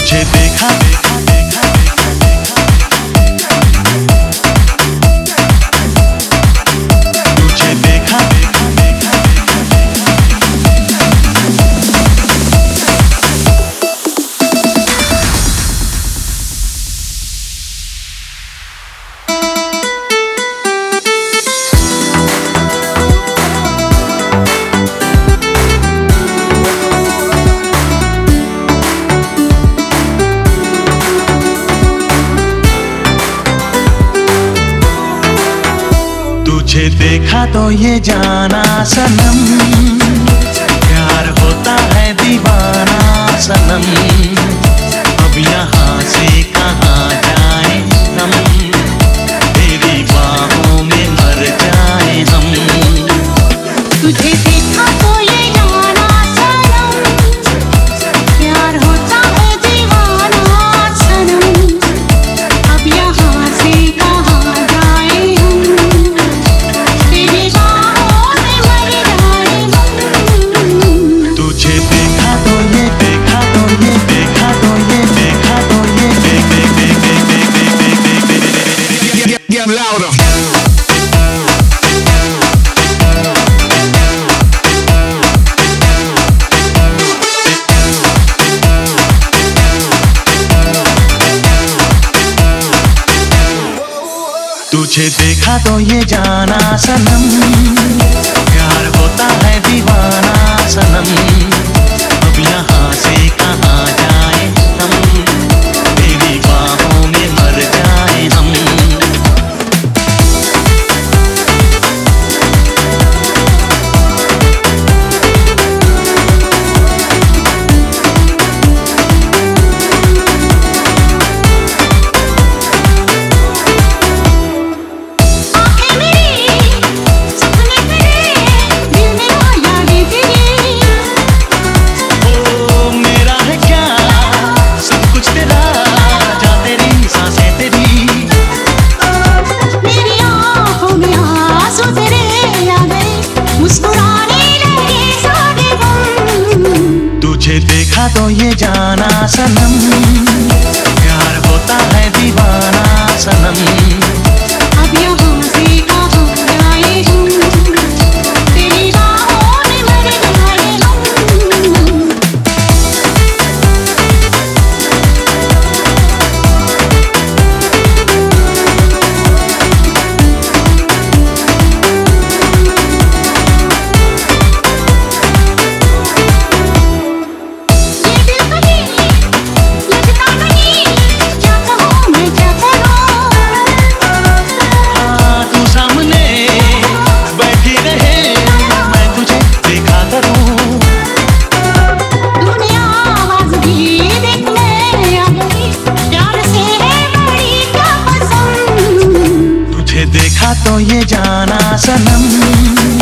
तुझे देखा तुझे देखा तुझे देखा तो ये जाना सनम, प्यार होता है दीवाना सनम। अब यहाँ से कहाँ जाए हम, तेरी बाहों में मर जाए हम। तुझे देखा तो ये जाना सनम, प्यार होता है दीवाना सनम। अब यहाँ से कहाँ जाए हम, तेरी बाहों में मर जाए हम। तुझे देखा तो ये देखा तो ये देखा तो ये देखा तो ये Get louder. तुझे देखा तो ये जाना सनम, प्यार होता है दीवाना सनम। अब यहाँ से कहाँ जाए हम, तेरी बाहों में मर जाए हम। आँखें मेरी, सपने तेरे, दिल में यादें तेरी। ओ मेरा है क्या सब कुछ तेरा, जा तेरी सांसें तेरी। मेरी आँखों में आंसू तेरे आ गए, मुस्कुराने लगे सारे गम। तुझे देखा तो ये जाना सनम, प्यार होता है दीवाना सनम। अब यहाँ से कहाँ जाए हम, तेरी बाहों में मर जाए हम। ये दिल कहीं लगता नहीं, क्या कहूँ मैं क्या करूँ। हाँ तू सामने बैठी रहे, मैं तुझे देखा करूँ। तूने आवाज़ दी देख मैं आ गई, प्यार से है बड़ी क्या पसंद। तुझे देखा तो ये जाना सनम,